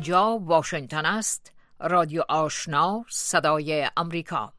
اینجا واشنگتن است، رادیو آشنا، صدای امریکا.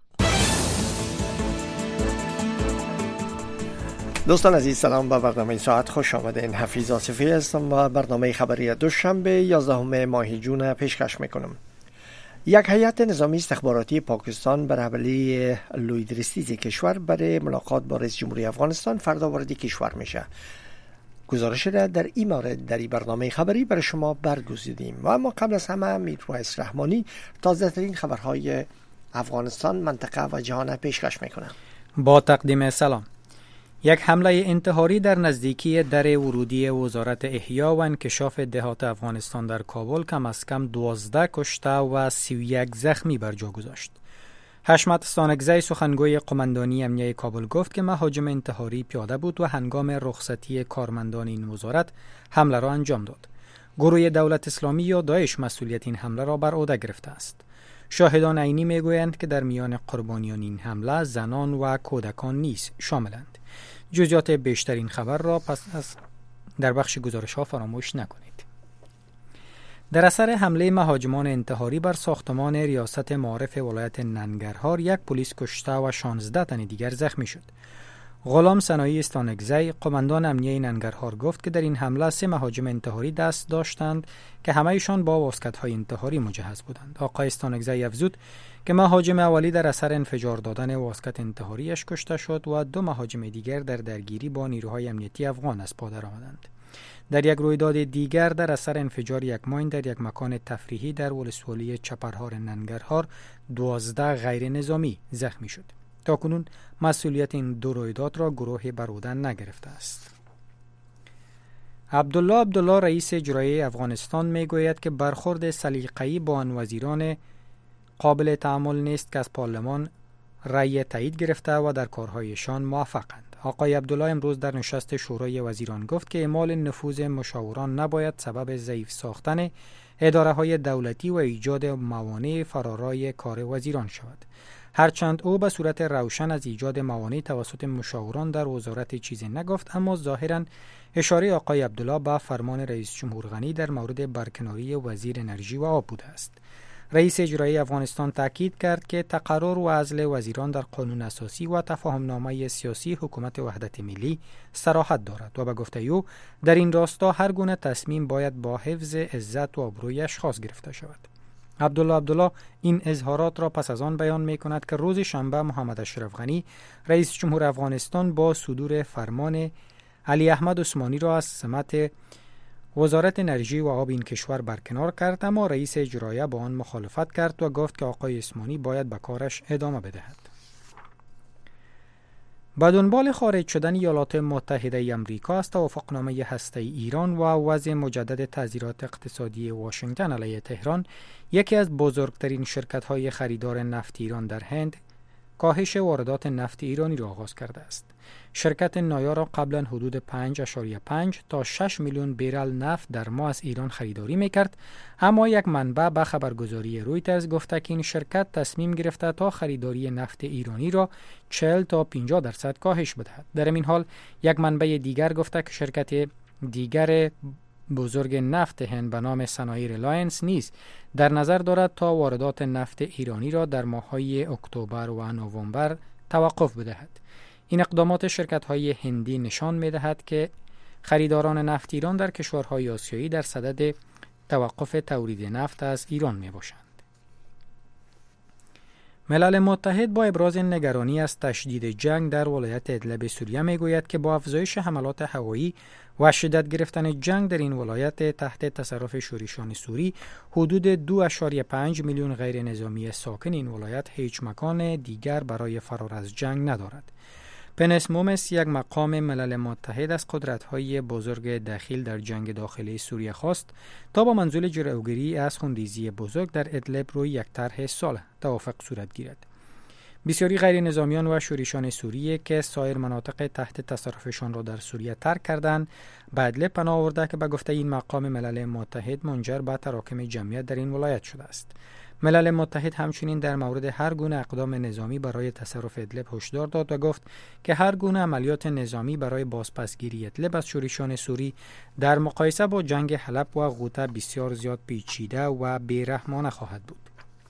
دوستان عزیز، سلام. با برنامه ساعت خوش آمدین. حفیظ آصفی هستم و برنامه خبری دوشنبه 11 ماه جون پیشکش میکنم. یک هیئت نظامی استخباراتی پاکستان به رهبری لویدرستیز کشور برای ملاقات با رئیس جمهوری افغانستان فردا وارد کشور میشه. گزارش را در این مورد در این برنامه خبری برای شما برگزیدیم و اما قبل از همه میرویس رحمانی تازه ترین خبرهای افغانستان، منطقه و جهان پیشکش میکنه. با تقدیم سلام. یک حمله انتحاری در نزدیکی در ورودی وزارت احیا و انکشاف دهات افغانستان در کابل کم از کم 12 کشته و 31 زخمی بر جا گذاشت. حشمت ستانکزی سخنگوی قماندانی امنیه کابل گفت که مهاجم انتحاری پیاده بود و هنگام رخصتی کارمندان این وزارت حمله را انجام داد. گروه دولت اسلامی یا داعش مسئولیت این حمله را بر عهده گرفته است. شاهدان عینی میگویند که در میان قربانیان این حمله زنان و کودکان نیز شاملند. جزئیات بیشتر این خبر را پس از در بخش گزارش ها فراموش نکنید. در اثر حمله مهاجمان انتحاری بر ساختمان ریاست معارف ولایت ننگرهار، یک پلیس کشته و 16 تن دیگر زخمی شد. غلام سنایی استانکزی قماندان امنیه ننگرهار گفت که در این حمله 3 مهاجم انتحاری دست داشتند که همه ایشان با واسکت‌های انتحاری مجهز بودند. آقای استانکزی افزود که مهاجم اولی در اثر انفجار دادن واسکت انتحاریش کشته شد و 2 مهاجم دیگر در درگیری با نیروهای امنیتی افغان از پا درآمدند. در یک رویداد دیگر در اثر انفجار یک ماین در یک مکان تفریحی در ولسوالی چپرهار ننگرهار 12 غیر نظامی زخمی شد. تاکنون مسئولیت این 2 رویداد را گروه بر عهده نگرفته است. عبدالله رئیس اجرایی افغانستان میگوید که برخورد سلیقه‌ای با آن وزیران قابل تأمل نیست که از پارلمان رأی تایید گرفته و در کارهایشان موفقند. آقای عبدالله امروز در نشست شورای وزیران گفت که اعمال نفوذ مشاوران نباید سبب ضعیف ساختن اداره‌های دولتی و ایجاد موانع فرارای کار وزیران شود. هرچند او به صورت روشن از ایجاد موانع توسط مشاوران در وزارت چیزی نگفت، اما ظاهراً اشاره آقای عبدالله به فرمان رئیس جمهور غنی در مورد برکناری وزیر انرژی و آب بوده است. رئیس اجرایی افغانستان تاکید کرد که تقرر و عزل وزیران در قانون اساسی و تفاهمنامه سیاسی حکومت وحدت ملی صراحت دارد و به گفته او در این راستا هر گونه تصمیم باید با حفظ عزت و آبروی اشخاص گرفته شود. عبدالله این اظهارات را پس از آن بیان می کند که روز شنبه محمد اشرف غنی رئیس جمهور افغانستان با صدور فرمان علی احمد عثمانی را از سمت وزارت انرژی و آب این کشور برکنار کرد، اما رئیس اجرایی با آن مخالفت کرد و گفت که آقای عثمانی باید به کارش ادامه بدهد. با دنبال خارج شدن ایالات متحده آمریکا از توافقنامه هسته‌ای ایران و وضع مجدد تعزیرات اقتصادی واشنگتن علیه تهران، یکی از بزرگترین شرکت‌های خریدار نفت ایران در هند کاهش واردات نفت ایرانی را آغاز کرده است. شرکت نایا را قبلا حدود 5.5 تا 6 میلیون بیرل نفت در ماه از ایران خریداری میکرد، اما یک منبع به خبرگزاری رویترز گفته که این شرکت تصمیم گرفته تا خریداری نفت ایرانی را 40 تا 50% کاهش بدهد. در این حال یک منبع دیگر گفته که شرکت دیگر بزرگ نفت هند به نام صنایع ریلاینس نیز در نظر دارد تا واردات نفت ایرانی را در ماه‌های اکتبر و نوامبر توقف بدهد. این اقدامات شرکت‌های هندی نشان می‌دهد که خریداران نفت ایران در کشورهای آسیایی در صدد توقف تولید نفت از ایران می‌باشند. ملل متحد با ابراز نگرانی از تشدید جنگ در ولایت ادلب سوریه میگوید که با افزایش حملات هوایی و شدت گرفتن جنگ در این ولایت تحت تصرف شورشیان سوری، حدود 2.5 میلیون غیر نظامی ساکن این ولایت هیچ مکان دیگر برای فرار از جنگ ندارد. پنس مومس، یک مقام ملل متحد، از قدرت‌های بزرگ دخیل در جنگ داخلی سوریه خواست تا با منظور جلوگیری از خونریزی بزرگ در ادلب روی یک طرح صلح توافق صورت گیرد. بسیاری غیر نظامیان و شورشیان سوریه که سایر مناطق تحت تصرفشان را در سوریه ترک کردند، به ادلب پناه آورده که به گفته این مقام ملل متحد منجر به تراکم جمعیت در این ولایت شده است. ملل متحد همچنین در مورد هر گونه اقدام نظامی برای تصرف ادلب هشدار داد و گفت که هر گونه عملیات نظامی برای بازپسگیری ادلب از شورشیان سوری در مقایسه با جنگ حلب و غوطه بسیار زیاد پیچیده و بی‌رحمانه خواهد بود.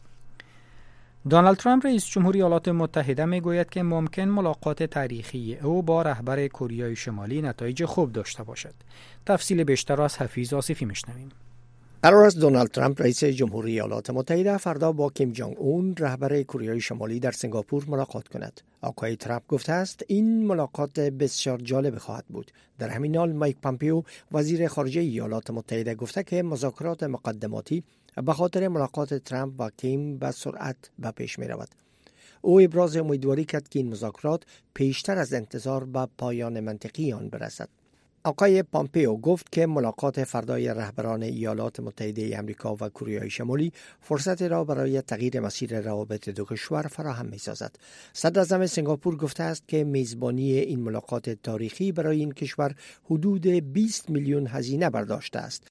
دونالد ترامپ رئیس جمهوری ایالات متحده میگوید که ممکن ملاقات تاریخی او با رهبر کره شمالی نتایج خوب داشته باشد. تفصیل بیشتر از حفیظ آصفی میشنویم. قرار است دونالد ترامپ رئیس جمهوری ایالات متحده فردا با کیم جانگ اون رهبر کره شمالی در سنگاپور ملاقات کند. آقای ترامپ گفته است این ملاقات بسیار جالب خواهد بود. در همین حال مایک پامپیو وزیر خارجه ایالات متحده گفته که مذاکرات مقدماتی به خاطر ملاقات ترامپ و کیم به سرعت به پیش می رود. او ابراز امیدواری کرد که این مذاکرات پیشتر از انتظار به پایان منطقی آن برسد. آقای پامپیو گفت که ملاقات فردای رهبران ایالات متحده آمریکا و کره شمالی فرصت را برای تغییر مسیر روابط دو کشور فراهم می‌سازد. صدراعظم سنگاپور گفته است که میزبانی این ملاقات تاریخی برای این کشور حدود 20 میلیون هزینه برداشته است.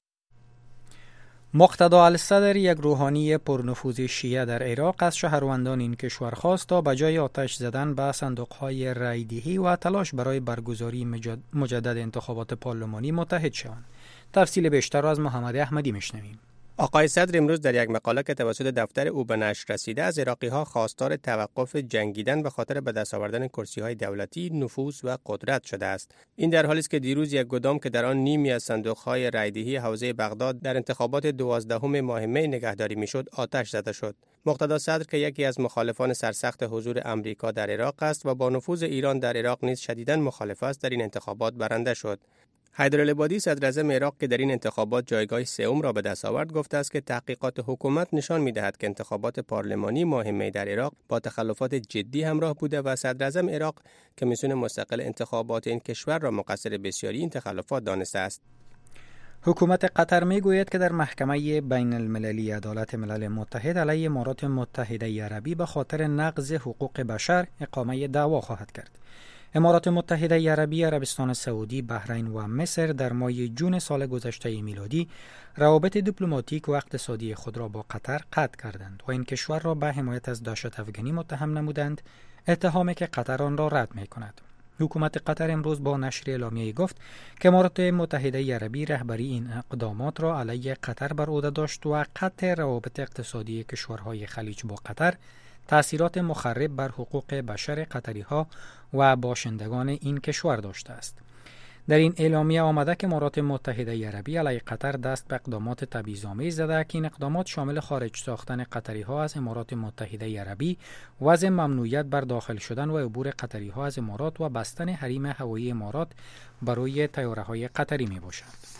مقتدی الصدر، یک روحانی پرنفوذ شیعه در عراق، از شهروندان این کشور خواست تا به جای آتش زدن به صندوق‌های رای‌دهی و تلاش برای برگزاری مجدد انتخابات پارلمانی متحد شوند. تفصیل بیشتر را از محمد احمدی میشنویم. آقای صدر امروز در یک مقاله که توسط دفتر او به نشر رسیده از عراقی‌ها خواستار توقف جنگیدن به خاطر به دست آوردن کرسی‌های دولتی، نفوذ و قدرت شده است. این در حالی است که دیروز یک گدام که در آن نیمی از صندوق‌های رای‌دهی حوزه بغداد در انتخابات 12 ماه می نگهداری می‌شد، آتش زده شد. مقتدی صدر که یکی از مخالفان سرسخت حضور آمریکا در عراق است و با نفوذ ایران در عراق نیز شدیداً مخالف است، در این انتخابات برنده شد. حیدرالعبادی صدراعظم عراق که در این انتخابات جایگاه سوم را به دست آورد گفته است که تحقیقات حکومت نشان می‌دهد که انتخابات پارلمانی ماه می در عراق با تخلفات جدی همراه بوده و صدراعظم عراق کمیسیون مستقل انتخابات این کشور را مقصر بسیاری این تخلفات دانسته است. حکومت قطر میگوید که در محکمه بین المللی عدالت ملل متحد علیه امارات متحده عربی به خاطر نقض حقوق بشر اقامه دعوا خواهد کرد. امارات متحده عربی، عربستان سعودی، بحرین و مصر در ماه جون سال گذشته میلادی روابط دیپلماتیک و اقتصادی خود را با قطر قطع کردند و این کشور را به حمایت از دهشت افغانی متهم نمودند، اتهامی که قطر آن را رد می‌کند. حکومت قطر امروز با نشر اعلامیه‌ای گفت که امارات متحده عربی رهبری این اقدامات را علیه قطر بر عهده داشت و قطع روابط اقتصادی کشورهای خلیج با قطر تأثیرات مخرب بر حقوق بشر قطری‌ها و باشندگان این کشور داشته است. در این اعلامیه آمده که امارات متحده عربی علیه قطر دست به اقدامات تبعیض‌آمیز زده که این اقدامات شامل خارج ساختن قطری‌ها از امارات متحده عربی، وضع ممنوعیت بر داخل شدن و عبور قطری‌ها از امارات و بستن حریم هوایی امارات برای طیاره‌های قطری میباشد.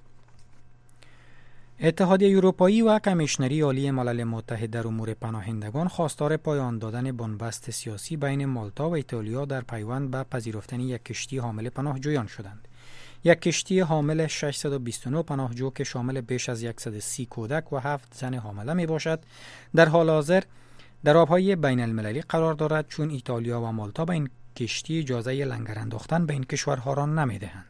اتحادیه اروپایی و کمیشنری عالی ملل متحد در امور پناهندگان خواستار پایان دادن بنبست سیاسی بین مالتا و ایتالیا در پیوند به پذیرفتن یک کشتی حامل پناهجویان شدند. یک کشتی حامل 629 پناهجو که شامل بیش از 130 کودک و 7 زن حامله می باشد، در حال حاضر در آبهای بین المللی قرار دارد، چون ایتالیا و مالتا به این کشتی اجازه لنگر انداختن به این کشورها را نمی دهند.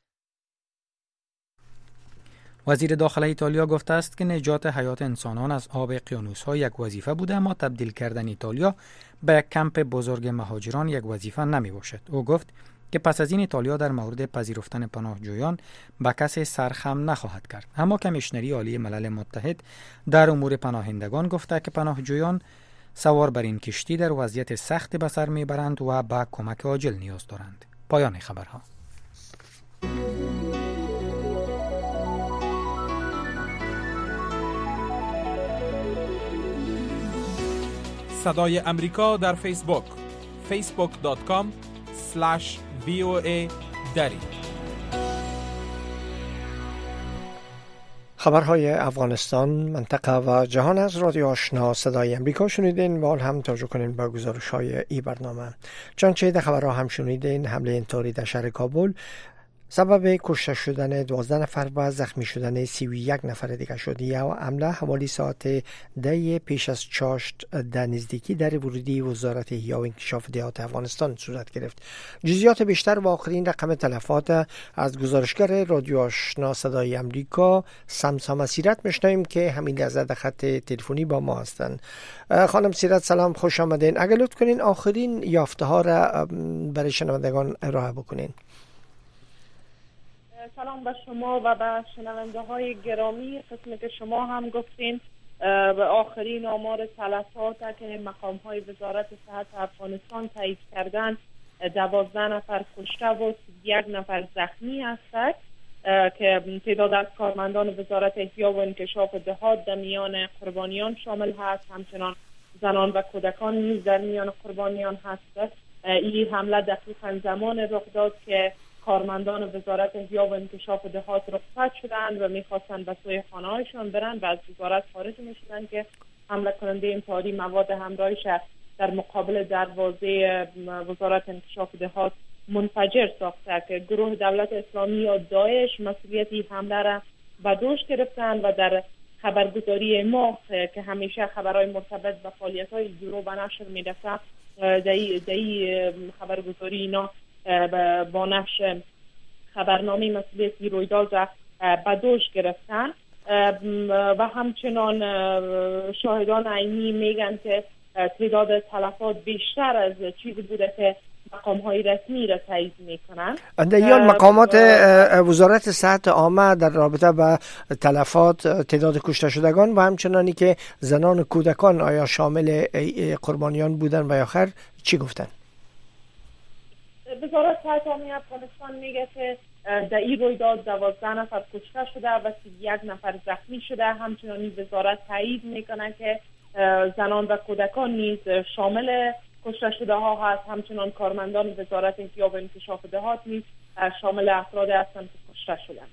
وزیر داخله ایتالیا گفته است که نجات حیات انسانان از آب اقیانوس‌ها یک وظیفه بوده، اما تبدیل کردن ایتالیا به یک کمپ بزرگ مهاجران یک وظیفه نمی باشد. او گفت که پس از این ایتالیا در مورد پذیرفتن پناهجویان به کسی سرخم نخواهد کرد. اما کمیشنری عالی ملل متحد در امور پناهندگان گفته که پناهجویان سوار بر این کشتی در وضعیت سخت به سر میبرند و به کمک عاجل نیاز دارند. پایان خبرها. صدای امریکا در فیسبوک facebook.com/VOA دری. خبرهای افغانستان، منطقه و جهان از رادیو آشنا صدای امریکا شنیدین و هم توجه کنین با گزارش‌های این برنامه. چنانچه در خبرها هم شنیدین، حمله انتحاری در شهر کابل سبب کشته شدن 12 نفر و زخمی شدن 31 نفر دیگر شد. یا حمله حوالی ساعت 10 پیش از چاشت در نزدیکی در ورودی وزارت احیا و انکشاف دهات افغانستان صورت گرفت. جزئیات بیشتر و آخرین رقم تلفات از گزارشگر رادیو آشنا صدای امریکا سمسام سیرت میشنویم که همین لحظه در خط تلفنی با ما هستند. خانم سیرت سلام، خوش آمدین. اگر لطف کنین آخرین یافته ها را برای شنوندگان ارائه بکنین. سلام به شما و به شنونده های گرامی. قسمی که شما هم گفتین به آخرین آمار تلفات که مقام های وزارت صحت افغانستان تایید کردن 12 نفر کشته و 1 نفر زخمی هستند که تعداد از کارمندان وزارت احیا و انکشاف دهات در میان قربانیان شامل هست. همچنان زنان و کودکان نیز در میان قربانیان هست. این حمله دقیقاً زمان رخ داد که کارمندان وزارت احیا و انکشاف دهات رخصت شدند و میخواستند به سوی خانه‌هایشان برند و از وزارت خارج میشدند که حمله کننده انتحاری مواد همراهیش در مقابل دروازه وزارت انکشاف دهات منفجر ساخته که گروه دولت اسلامی یا داعش مسئولیت حمله را به دوش گرفتند و در خبرگزاری ما که همیشه خبرهای مرتبط به فعالیت‌های گروه به نشر می‌رسه در خبرگزاری اینا با نفش خبرنامه مسئولیت رویداد را به دوش گرفتن و همچنان شاهدان عینی میگن که تعداد تلفات بیشتر از چیزی بوده که مقام های رسمی را تایید میکنن. اندیان مقامات وزارت صحت عامه در رابطه با تلفات تعداد کشته شدگان و همچنانی که زنان و کودکان آیا شامل قربانیان بودن و یا خیر چی گفتن؟ وزارت صحت عامه افغانستان میگه که در این رویداد 12 نفر کشته شده و 31 نفر زخمی شده. همچنان وزارت تایید میکنه که زنان و کودکان نیز شامل کشته شده ها هست. همچنان کارمندان وزارت احیا و انکشاف دهات نیز شامل افراد هستند که کشته شدند.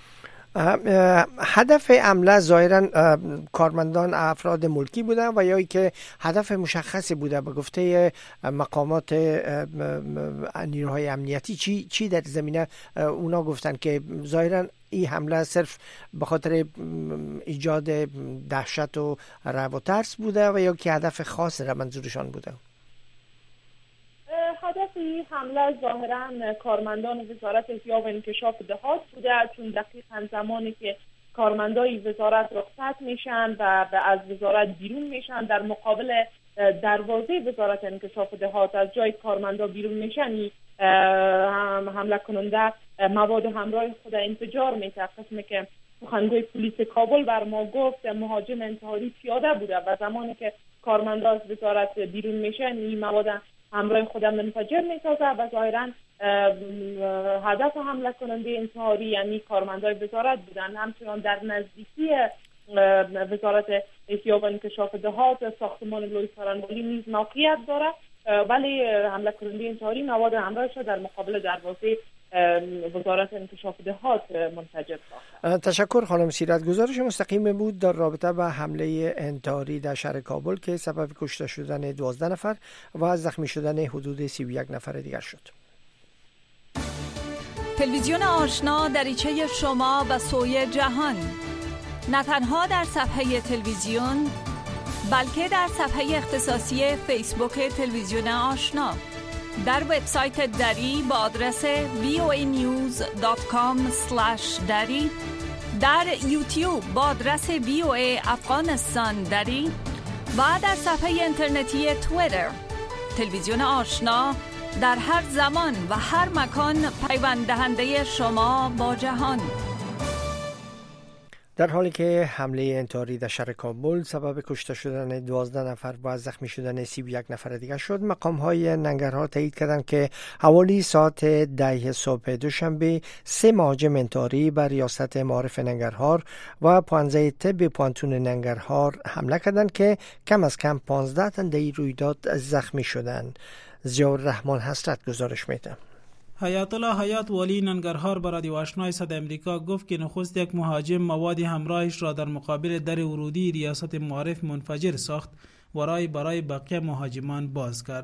هدف حمله ظاهرا کارمندان افراد ملکی بودن و یا که هدف مشخصی بوده؟ به گفته مقامات نیروهای امنیتی چی در زمینه اونا گفتن که ظاهرا این حمله صرف به خاطر ایجاد دهشت و رعب و ترس بوده و یا که هدف خاص را منظورشان بوده؟ هدف این حمله ظاهراً کارمندان وزارت احیا و انکشاف دهات بوده، چون دقیقاً زمانی که کارمندای وزارت رخصت میشن و از وزارت بیرون میشن در مقابل دروازه وزارت انکشاف دهات از جای کارمندا بیرون میشن، حمله کننده مواد همراه خود انفجار میده. قسمی که سخنگوی پلیس کابل بر ما گفت مهاجم انتحاری پیاده بوده و زمانی که کارمندا از وزارت بیرون میشن این مواد همراه خودم منفجر میسازه و ظاهرا هدف حمله کننده انتحاری یعنی کارمندای وزارت بودن. همچنان در نزدیکی وزارت احیا و انکشاف دهات ساختمان لوی سارنوالی نیز موقعیت داره، ولی حمله کننده انتحاری مواد همراهش در مقابل دروازه وزارت انکشاف دهات منفجر ساخت. تشکر خانم سیرت. گزارش مستقیم بود در رابطه با حمله انتحاری در شهر کابل که سبب کشته شدن 12 نفر و زخمی شدن حدود 31 نفر دیگر شد. تلویزیون آشنا دریچه شما به سوی جهان، نه تنها در صفحه تلویزیون بلکه در صفحه اختصاصی فیسبوک تلویزیون آشنا، در وبسایت دری با آدرس voanews.com/dari، در یوتیوب با آدرس VOA افغانستان دری و در صفحه اینترنتی توییتر. تلویزیون آشنا در هر زمان و هر مکان پیوند دهنده شما با جهان. در حالی که حمله انتحاری در شهر کابل سبب کشته شدن 12 نفر و زخمی شدن 31 نفر دیگر شد، مقام‌های ننگرهار تایید کردند که حوالی ساعت 10 صبح دوشنبه 3 مهاجم انتحاری بر ریاست معارف ننگرهار و پانزه طب پانتون ننگرهار حمله کردند که کم از کم 15 تن در این رویداد زخمی شدند. ضیاءالرحمن حسرت گزارش میده. حیات الله حیات والی ننگرهار با رادیو آشنای صدای امریکا گفت که نخست یک مهاجم مواد همراهش را در مقابل در ورودی ریاست معارف منفجر ساخت و راه برای بقیه مهاجمان باز کرد.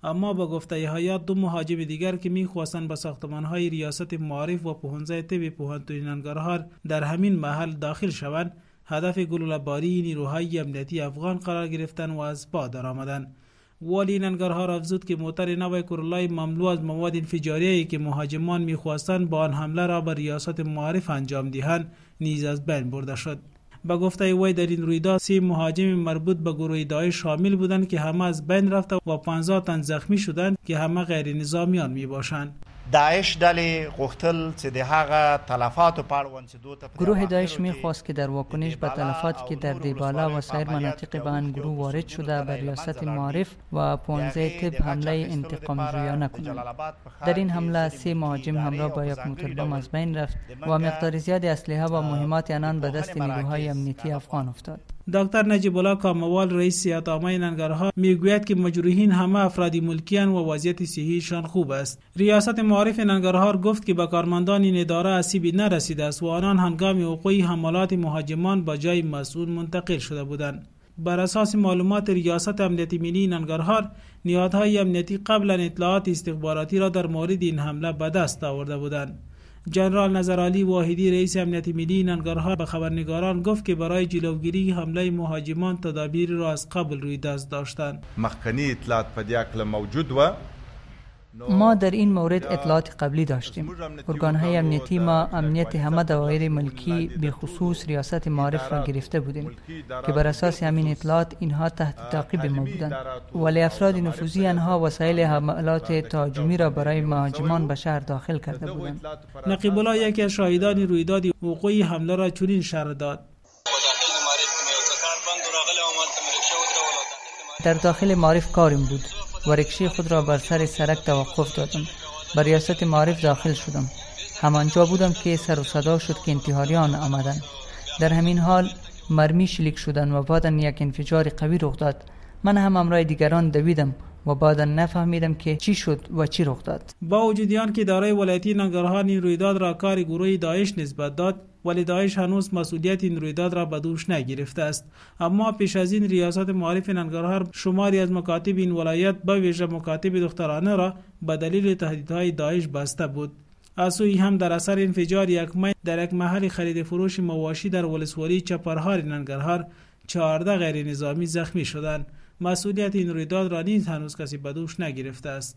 اما با گفته حیات 2 مهاجم دیگر که می‌خواستند به ساختمان‌های ریاست معارف و پوهنځی طب پوهنتون ننگرهار در همین محل داخل شوند، هدف گلوله‌باری نیروهای امنیتی افغان قرار گرفتن و از پا درآمدند. والی ننگرهار افزود که موتر نو کورولای مملو از مواد انفجاریه‌ای که مهاجمان می‌خواستند با آن حمله را به ریاست معارف انجام دهند نیز از بین برده شد. با گفته وی در این رویداد 3 مهاجم مربوط به گروه داعش شامل بودند که همه از بین رفته و 50 تن زخمی شدند که همه غیر نظامیان میباشند. داعش دلی غوښتل چې د هغه تلفات په اړوند چې دوی ته گروه داعش میخواست که در واکنش به تلفاتی که در دیبالا و سایر مناطق به آن گروه وارد شده به ریاست معارف و پوهنځی طب حمله انتقام جویانه کنند. در این حمله 3 مهاجم همراه با 1 موتر بم از بین رفت و مقدار زیادی اسلحه و مهمات آنان به دست نیروهای امنیتی افغان افتاد. دکتر نجیب الله کاموال رئیس صحت عامه ننگرهار میگوید که مجروحین همه افرادی ملکیان و وضعیت صحیشان خوب است. ریاست معارف ننگرهار گفت که به کارمندان این اداره آسیبی نرسیده است و آنان هنگام وقوع حملات مهاجمان به جای مسئول منتقل شده بودند. بر اساس معلومات ریاست امنیتی ملی ننگرهار، نهادهای امنیتی قبلا اطلاعات استخباراتی را در مورد این حمله به دست آورده بودند. جنرال نظرعلی واحدی رئیس امنیت ملی ننگرهار به خبرنگاران گفت که برای جلوگیری حمله مهاجمان تدابیر را از قبل روی دست داشتند. مخکنی اطلاعات په دې اړه موجود و. ما در این مورد اطلاعات قبلی داشتیم. ارگانهای امنیتی ما امنیت همه دوایر ملکی به خصوص ریاست معارف را گرفته بودیم که بر اساس همین اطلاعات اینها تحت تعقیب ما بودند، ولی افراد نفوذی آنها وسایل حملات تهاجمی را برای مهاجمان به شهر داخل کرده بودند. نقیب الله یکی از شاهدان رویداد وقوع حمله را چنین شرح داد: در داخل معارف کارم بود و رکشی خود را بر سر سرک توقف دادم. بر ریاست معارف داخل شدم. همانجا بودم که سر و صدا شد که انتحاریان آمدند. در همین حال مرمی شلیک شدند و بعداً یک انفجار قوی رخ داد. من هم همراه دیگران دویدم و بعداً نفهمیدم که چی شد و چی رخ داد. با وجود آن که اداره ولایتی ننگرهار این رویداد را کار گروه داعش نسبت داد، ولی داعش هنوز مسئولیت این رویداد را به دوش نگرفته است. اما پیش از این ریاست معارف ننگرهار شماری از مکاتب این ولایت به ویژه مکاتب دخترانه را به دلیل تهدیدهای داعش بسته بود. از سوی هم در اثر انفجار یک مین در یک محل خرید فروش مواشی در ولسوالی چپرهار ننگرهار 14 غیر نظامی زخمی شدند. مسئولیت این رویداد را نیز هنوز کسی به دوش نگرفته است.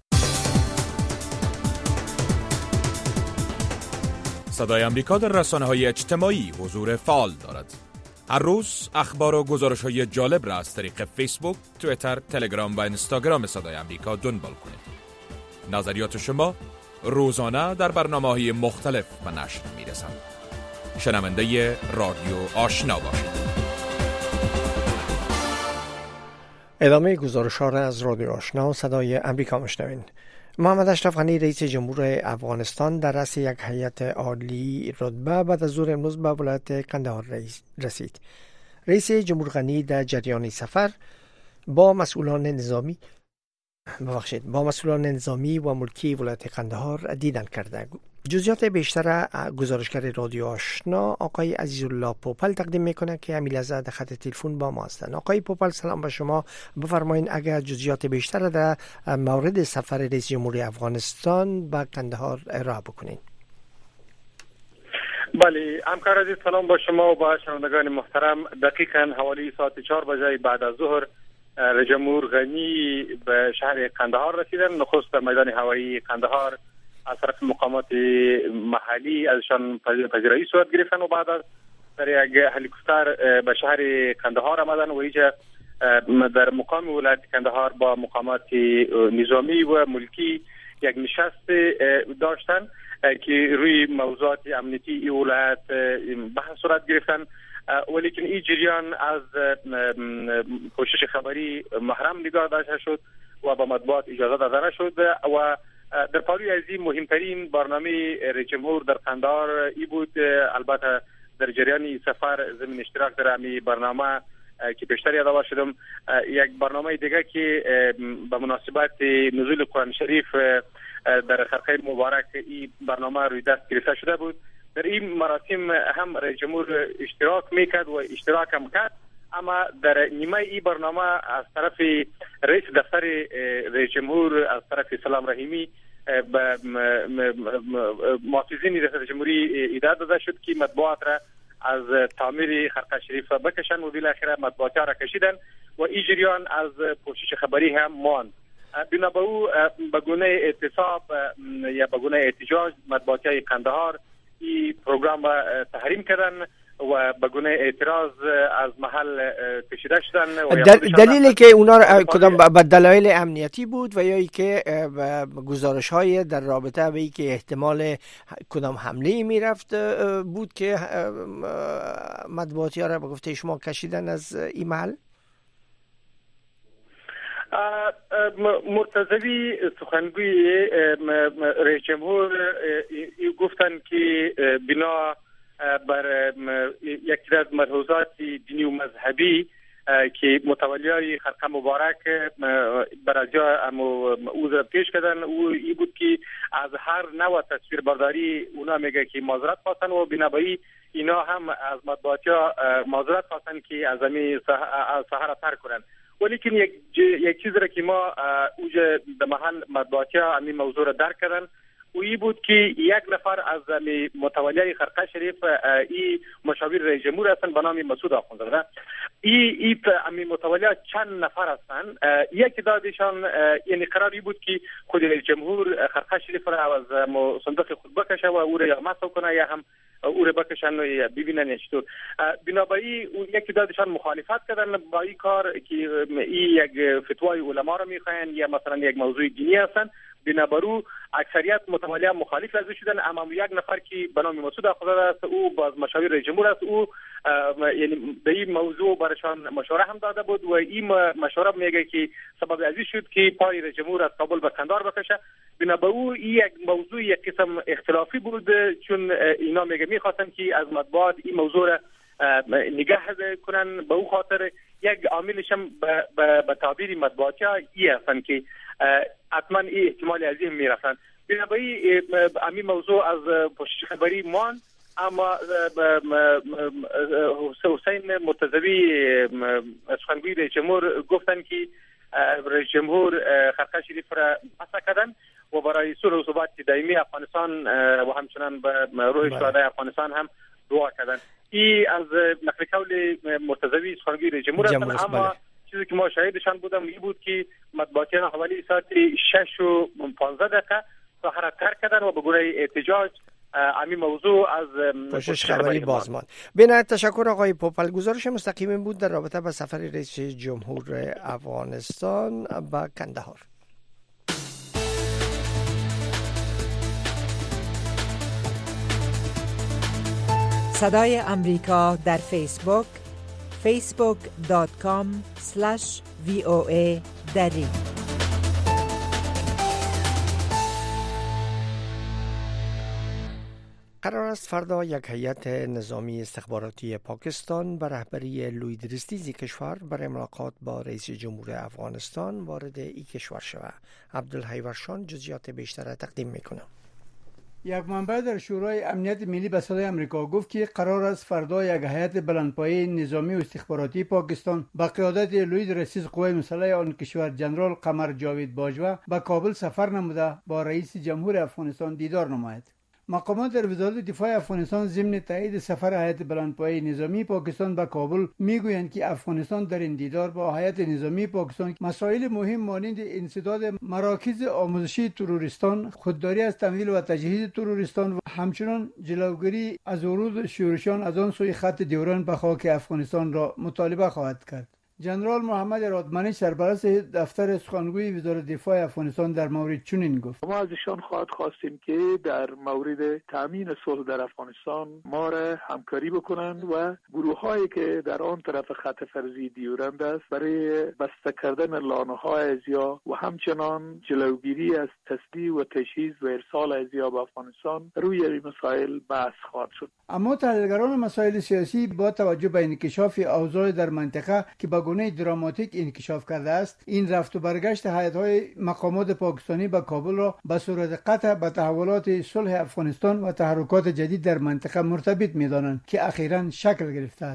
صدای آمریکا در رسانه‌های اجتماعی حضور فعال دارد. هر روز اخبار و گزارش‌های جالب را از طریق فیسبوک، توییتر، تلگرام و اینستاگرام صدای آمریکا دنبال کنید. نظریات شما روزانه در برنامه‌های مختلف به نشر می‌رسند. شنونده رادیو آشنا باشید. ادامه گزارش‌ها را از رادیو آشنا و صدای آمریکا میشنوید. محمد اشرف غنی رئیس جمهور افغانستان در رأس یک هیئت عالی رتبه بعد از ظهر امروز به ولایت قندهار رسید. رئیس جمهور غنی در جریان سفر با مسئولان نظامی و ملکی ولایت قندهار دیدن کرده. جزئیات بیشتر گزارشگر رادیو آشنا آقای عزیزالله پوپل تقدیم میکنه که امیل از خط تلفن با ما هستند. آقای پوپل سلام به شما. بفرمایید اگر جزئیات بیشتر در مورد سفر رئیس جمهوری افغانستان به قندهار ارائه بکنید. بله همکار عزیز سلام با شما و با شنوندگان محترم. دقیقاً حوالی ساعت 4 بجه بعد از ظهر رئیس جمهور غنی به شهر قندهار رسیدن. نخست در میدان هوایی قندهار از طرف مقامات محلی ازشان پذیرایی صورت گرفتن و بعد از در یک هلیکوپتر به شهر قندهار آمدن و اینجا در مقام ولایت قندهار با مقامات نظامی و ملکی یک نشست داشتن که روی موضوعات امنیتی این ولایت بحث صورت گرفتن، ولیکن این جریان از کوشش خبری محرم نگاه داشته شد و با مطبوعات اجازه داده نشد و در پاروی از این مهمترین برنامه رئیس جمهور در قندهار ای بود. البته در جریان سفر ضمن اشتراک در این برنامه که پیشتر یادآور شدم، یک برنامه دیگه که به مناسبت نزول قرآن شریف در خرقه مبارک این برنامه روی دست گرفته شده بود. در این مراسم هم رئیس جمهور اشتراک میکرد و اشتراک هم کرد، اما در نیمه ای برنامه از طرف رئیس دفتر رئیس جمهور از طرف سلام رحیمی به محافظین ریاست جمهوری ایداد داده شد که مطبوعات را از تعمیر خرقه شریف بکشن و بالاخره مطبوعات را کشیدن و این جریان از پوشش خبری هم ماند. بنا به او به گونه اعتصاب یا به گونه احتجاج مطبوعات قندهار این پروگرام را تحریم کردن و به گونه اعتراض از محل کشیده شدن. دلیلی که اونا کدام به دلایل امنیتی بود و یا ای که گزارش های در رابطه به ای که احتمال کدام حمله میرفت بود که مطبوعاتی ها را به گفته شما کشیدن از این محل؟ مرتضوی سخنگوی رئیس جمهور گفتن که بنا بر یکی از ملحوظات دینی و مذهبی که متولیای خرقه مبارک برای جا او پیش کردن او ای بود که از هر نوع تصویر برداری اونا میگه که معذرت خواستن و بنابراین اینا هم از مطبوعات معذرت خواستن که از همین سحر ترک کنن. ولیکن یک چیز را که ما اوج در محل مطبوعات همین موضوع را درک کردن وی بود که یک نفر از متولیای خرقه شریف ای مشاور رئیس جمهور هستند به نام مسعود آخوندزاده. ای همین متولیا چند نفر هستند. یکی دادشان یعنی قراری بود که خود رئیس جمهور خرقه شریف را از صندوق خود بکشه و او را یا مسح کنه یا هم او را بکشن و ببینن چطور. بنابراین یکی دادشان مخالفت کردن با این کار که این یک فتوای علما را میخواین یا مثلا یک موضوع دینی هستند. بنابراین اکثریت متولی مخالف لازم شدن، اما یک نفر که به نام مسعود آخوندزاده است او باز مشاور رئیس جمهور است، او یعنی به این موضوع برایشان مشوره هم داده بود و این مشوره میگه که سبب ازی شد که پای رئیس جمهور از کابل به قندهار بکشه. بنابراین این یک موضوع یک قسم اختلافی بود، چون اینا میخواستن که از مطبوعات این موضوع را نگه کنن. به او خاطر یک عاملش هم به تعبیر مطبوعاتی ای هستن که حتما این احتمال عظیم میرسن. بنابراین همین موضوع از پوشش خبری مان، اما حسین مرتضوی سخنگوی رئیس جمهور گفتن که رئیس جمهور خرقه شریف را مسح کردن و برای صلح و ثبات دائمی افغانستان و همچنان به روح شهدای افغانستان هم دعا کردن. این از نقل قول مرتضوی سخنگوی رئیس جمهور هستن. اما چیزی که ما شاهدشان بودم این بود که مطبوعاتیان حوالی ساعت 6:15 سحر ترک کردن و به گونه احتجاج همین موضوع از پوشش خبری باز ماند. بنهایت تشکر آقای پوپل. گزارش مستقیم بود در رابطه با سفر رئیس جمهور افغانستان به کندهار. صدای امریکا در فیسبوک facebook.com/VOA دری. قرار است فردا یک هیئت نظامی استخباراتی پاکستان به رهبری لوید ریستیزی کشور برای ملاقات با رئیس جمهور افغانستان وارد این کشور شود. عبدالحی ورشان جزئیات بیشتر تقدیم میکنه. یک منبع در شورای امنیت ملی به صدای آمریکا گفت که قرار است فردا یک هیئت بلندپایه نظامی و استخباراتی پاکستان با قیادت لوید ریستیز قوای مسلح آن کشور جنرال قمر جاوید باجوه به کابل سفر نموده با رئیس جمهور افغانستان دیدار نماید. مقامات در وزارت دفاع افغانستان ضمن تایید سفر هیئت بلندپایه نظامی پاکستان به کابل میگویند که افغانستان در این دیدار با هیئت نظامی پاکستان مسائل مهم مانند انسداد مراکز آموزشی تروریستان، خودداری از تمویل و تجهیز تروریستان و همچنین جلوگیری از ورود شورشیان از آن سوی خط دوران به خاک افغانستان را مطالبه خواهد کرد. جنرال محمد رادمنی سرپرست دفتر سخنگوی وزارت دفاع افغانستان در مورد چنین گفت: ما از ایشان خواستیم که در مورد تامین صلح در افغانستان ما را همکاری بکنند و گروه‌هایی که در آن طرف خط فرضی دیورند است برای بسته کردن لانه‌های ازیا و همچنان جلوگیری از تصدیع و تجهیز و ارسال ازیا به افغانستان روی این مسائل بحث خواهد شد. اما تحلیلگران مسائل سیاسی با توجه به انکشاف اوضاع در منطقه که به گونه دراماتیک انکشاف کرده است، این رفت و برگشت هیئت‌های مقامات پاکستانی به کابل را به صورت قطع به تحولات صلح افغانستان و تحرکات جدید در منطقه مرتبط می‌دانند که اخیراً شکل گرفته است.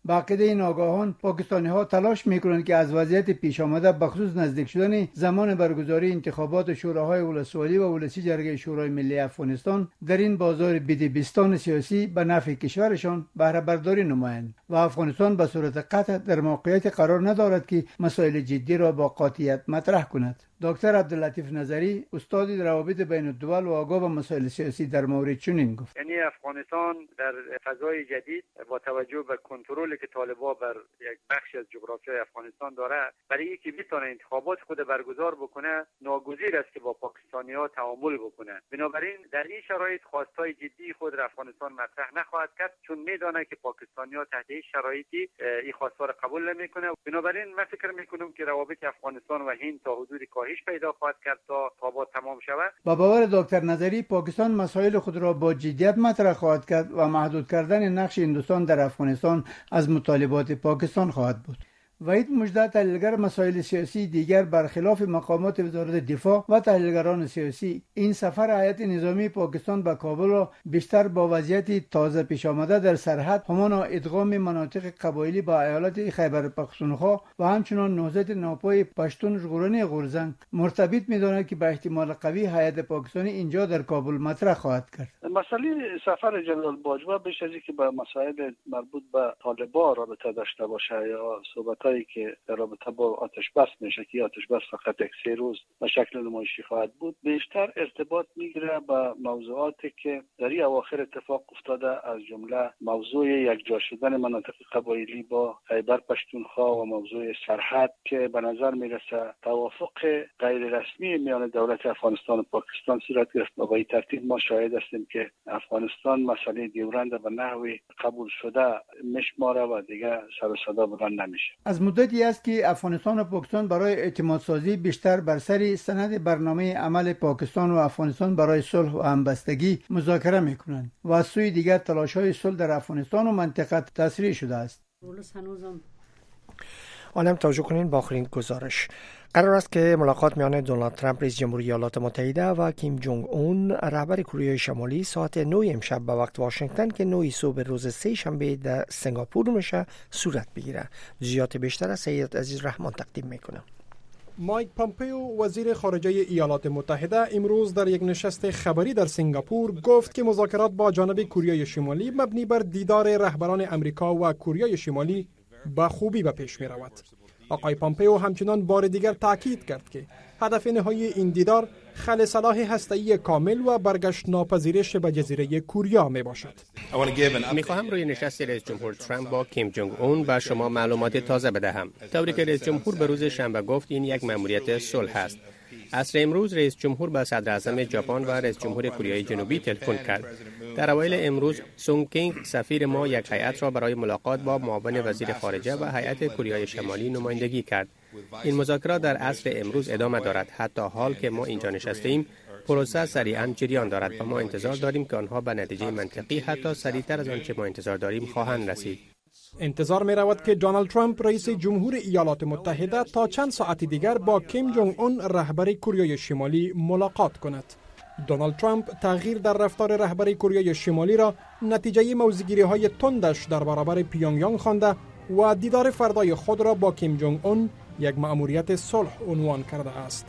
با عقیده این آگاهان پاکستانی ها تلاش میکنند که از وضعیت پیش آمده بخصوص نزدیک شدن زمان برگزاری انتخابات شوراهای ولسوالی و ولسی جرگه شورای ملی افغانستان در این بازار بیدیبستان سیاسی به نفع کشورشان بهره برداری نمایند و افغانستان به صورت قطع در موقعیت قرار ندارد که مسائل جدی را با قاطعیت مطرح کند. دکتر عبداللطیف نظری استاد روابط بین الدول و آگاه به مسائل سیاسی در مورد چنین گفت: یعنی افغانستان در فضای جدید با توجه به کنترلی که طالبان بر یک بخش از جغرافیای افغانستان داره، برای اینکه بتونه انتخابات خود برگزار بکنه ناگزیر است که با پاکستانی‌ها تعامل بکنه. بنابراین در این شرایط خواستای جدی خود را افغانستان مطرح نخواهد کرد، چون میدونه که پاکستانی‌ها تحت این شرایطی این خواستار قبول نمیکنه. بنابراین من فکر میکنم که روابط افغانستان و هند تا حدود پیدا خواهد کرد تا با تمام شود. با باور دکتر نظری پاکستان مسائل خود را با جدیت مطرح خواهد کرد و محدود کردن نقش هندوستان در افغانستان از مطالبات پاکستان خواهد بود. وحید مجده تحلیلگر مسائل سیاسی دیگر برخلاف مقامات وزارت دفاع و تحلیلگران سیاسی این سفر هیئت نظامی پاکستان به کابل را بیشتر با وضعیت تازه پیش آمده در سرحد همانا ادغام مناطق قبایلی با ایالت خیبر پختونخوا و همچنان نهضت ناپای پشتون ژغورنی غورزنگ مرتبط می‌داند که به احتمال قوی هیئت پاکستانی اینجا در کابل مطرح خواهد کرد. مسئله سفر جنرال باجوه بیش از اینکه به مسائل مربوط به طالبان رابطه داشته باشه یا صحبت‌هایی که در رابطه با آتش بس میشه که آتش بس فقط 3 روز به شکل نمایشی خواهد بود، بیشتر ارتباط میگیره با موضوعاتی که در این اواخر اتفاق افتاده، از جمله موضوع یکجا شدن مناطق قبایلی با خیبر پشتونخوا و موضوع سرحد که به نظر میرسه توافق غیر رسمی میان دولت افغانستان و پاکستان صورت گرفت و به این ترتیب ما شاهد هستیم که افغانستان مسئله دیورند به نحوی قبول شده میشماره و دیگه سر و صدا بلند نمیشه. از مدتی است که افغانستان و پاکستان برای اعتمادسازی بیشتر بر سر سند برنامه عمل پاکستان و افغانستان برای صلح و همبستگی مذاکره میکنند و از سوی دیگر تلاش‌های صلح در افغانستان و منطقه تسریع شده است. آنم توجه کنین با آخرین گزارش. قرار است که ملاقات میان دونالد ترامپ رئیس جمهوری ایالات متحده و کیم جونگ اون رهبر کره شمالی ساعت 9 امشب به وقت واشنگتن که 9 صبح روز سه شنبه در سنگاپور میشه صورت بگیره. جزئیات بیشتر از سید عزیز رحمان تقدیم میکنه. مایک پامپیو وزیر خارجه ایالات متحده امروز در یک نشست خبری در سنگاپور گفت که مذاکرات با جانب کره شمالی مبنی بر دیدار رهبران امریکا و کره شمالی با خوبی به پیش می رود. آقای پامپیو همچنان بار دیگر تاکید کرد که هدف نهایی این دیدار خلع سلاح هسته‌ای کامل و برگشت ناپذیرش به جزیره کوریا می باشد. میخواهم روی نشست رئیس جمهور ترامپ با کیم جونگ اون به شما معلومات تازه بدهم. طوری که رئیس جمهور به روز شنبه گفت این یک مأموریت صلح است. عصر امروز رئیس جمهور به صدر اعظم ژاپن و رئیس جمهور کره جنوبی تلفن کرد. در اوایل امروز سونگ کینگ سفیر ما یک هیئت را برای ملاقات با معاون وزیر خارجه و هیئت کره شمالی نمایندگی کرد. این مذاکرات در عصر امروز ادامه دارد. حتی حال که ما اینجا نشستیم پروسه سریعا جریان دارد و ما انتظار داریم که آنها به نتیجه منطقی حتی سریعتر از آنچه ما انتظار داریم خواهند رسید. انتظار می رود که دونالد ترامپ رئیس جمهور ایالات متحده تا چند ساعت دیگر با کیم جونگ اون رهبر کره شمالی ملاقات کند. دونالد ترامپ تغییر در رفتار رهبر کره شمالی را نتیجه موضع‌گیری‌های تندش در برابر پیونگیانگ خوانده و دیدار فردای خود را با کیم جونگ اون یک مأموریت صلح عنوان کرده است.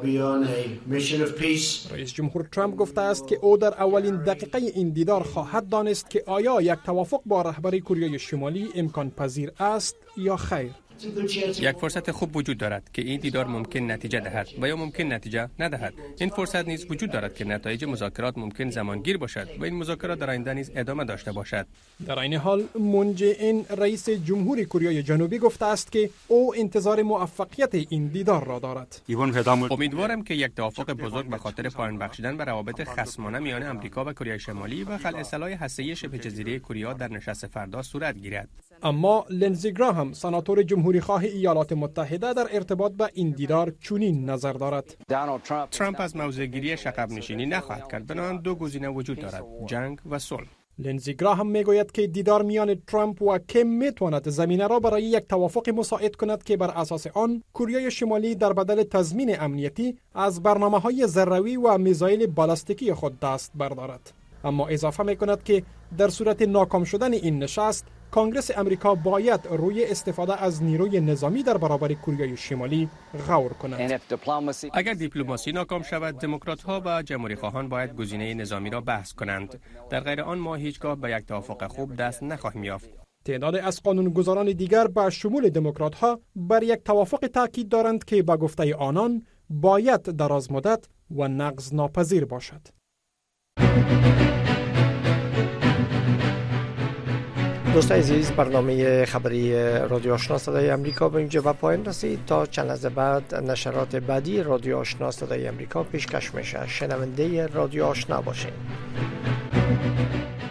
رئیس جمهور ترامپ گفته است که او در اولین دقیقه این دیدار خواهد دانست که آیا یک توافق با رهبر کره شمالی امکان پذیر است یا خیر. یک فرصت خوب وجود دارد که این دیدار ممکن نتیجه دهد و یا ممکن نتیجه ندهد. این فرصت نیز وجود دارد که نتایج مذاکرات ممکن زمانگیر باشد و این مذاکرات در آینده نیز ادامه داشته باشد. در این حال مون جه این رئیس جمهوری کره جنوبی گفته است که او انتظار موفقیت این دیدار را دارد. امیدوارم که یک توافق بزرگ به خاطر پایان بخشیدن به روابط خصمانه میان آمریکا و کره شمالی و خلع سلاح هسته‌ای شبه جزیره کوریا در نشست فردا صورت گیرد. اما لنزی گراهام سناتور جمهوری‌خواه ایالات متحده در ارتباط با این دیدار چنین نظر دارد. ترامپ از موضع‌گیری عقب نشینی نخواهد کرد. بنابراین دو گزینه وجود دارد: جنگ و صلح. لنزی گراهام میگوید که دیدار میان ترامپ و کیم میتواند زمینه را برای یک توافق مساعد کند که بر اساس آن کره شمالی در بدل تضمین امنیتی از برنامه‌های ذره‌ای و میزایل بالستیکی خود دست بردارد. اما اضافه میکند که در صورت ناکام شدن این نشست کانگرس امریکا باید روی استفاده از نیروی نظامی در برابر کره شمالی غور کند. اگر دیپلماسی ناکام شود، دموکرات‌ها و جمهوری‌خواهان باید گزینه نظامی را بحث کنند. در غیر آن ما هیچگاه به یک توافق خوب دست نخواهیم یافت. تعداد از قانونگذاران دیگر به شمول دموکرات‌ها بر یک توافق تاکید دارند که به گفته آنان باید دراز مدت و نقض ناپذیر باشد. دوستان عزیز، برنامه خبری رادیو آشنا صدای امریکا به اینجا به پایان رسید. تا چند لحظه بعد نشرات بعدی رادیو آشنا صدای امریکا پیشکش میشه. شنونده رادیو آشنا باشین.